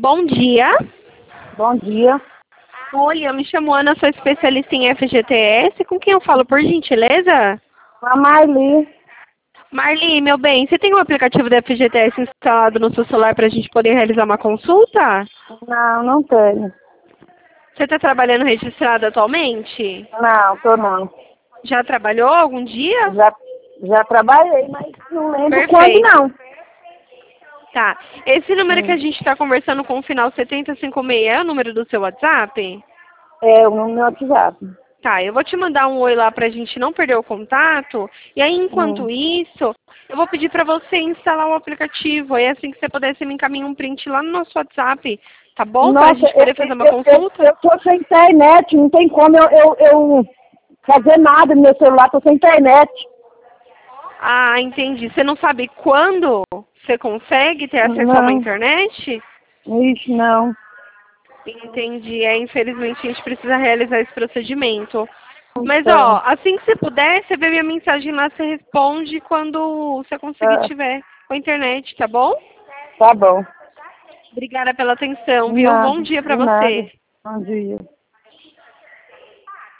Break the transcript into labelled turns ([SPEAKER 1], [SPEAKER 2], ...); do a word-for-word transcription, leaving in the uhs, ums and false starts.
[SPEAKER 1] Bom dia.
[SPEAKER 2] Bom dia.
[SPEAKER 1] Oi, eu me chamo Ana, sou especialista em F G T S. Com quem eu falo, por gentileza?
[SPEAKER 2] A Marli.
[SPEAKER 1] Marli, meu bem, você tem o aplicativo da F G T S instalado no seu celular para a gente poder realizar uma consulta?
[SPEAKER 2] Não, não tenho.
[SPEAKER 1] Você está trabalhando registrado atualmente?
[SPEAKER 2] Não, tô não.
[SPEAKER 1] Já trabalhou algum dia?
[SPEAKER 2] Já, já trabalhei, mas não lembro quando
[SPEAKER 1] Perfeito.
[SPEAKER 2] não.
[SPEAKER 1] Tá. Esse número que a
[SPEAKER 2] Hum.
[SPEAKER 1] gente está conversando com o final setenta e cinco seis é o número do seu WhatsApp?
[SPEAKER 2] É, o meu WhatsApp.
[SPEAKER 1] Tá, eu vou te mandar um oi lá pra gente não perder o contato. E aí, enquanto
[SPEAKER 2] Hum.
[SPEAKER 1] isso, eu vou pedir pra você instalar o aplicativo. E assim que você puder, você me encaminha um print lá no nosso WhatsApp, tá bom? Pra
[SPEAKER 2] Nossa,
[SPEAKER 1] gente
[SPEAKER 2] eu,
[SPEAKER 1] poder fazer uma
[SPEAKER 2] eu, eu,
[SPEAKER 1] consulta.
[SPEAKER 2] eu tô sem internet, não tem como eu, eu, eu fazer nada no meu celular, tô sem internet.
[SPEAKER 1] Ah, entendi. Você não sabe quando você consegue ter acesso a uma
[SPEAKER 2] Não,
[SPEAKER 1] internet?
[SPEAKER 2] isso não.
[SPEAKER 1] Entendi. É, infelizmente a gente precisa realizar esse procedimento. Mas,
[SPEAKER 2] Então,
[SPEAKER 1] ó, assim que você puder, você vê minha mensagem lá, você responde quando você conseguir
[SPEAKER 2] ah,
[SPEAKER 1] tiver com a internet, tá bom?
[SPEAKER 2] tá bom.
[SPEAKER 1] Obrigada pela atenção,
[SPEAKER 2] De
[SPEAKER 1] viu? Bom
[SPEAKER 2] nada,
[SPEAKER 1] dia pra
[SPEAKER 2] de nada.
[SPEAKER 1] você.
[SPEAKER 2] Bom dia.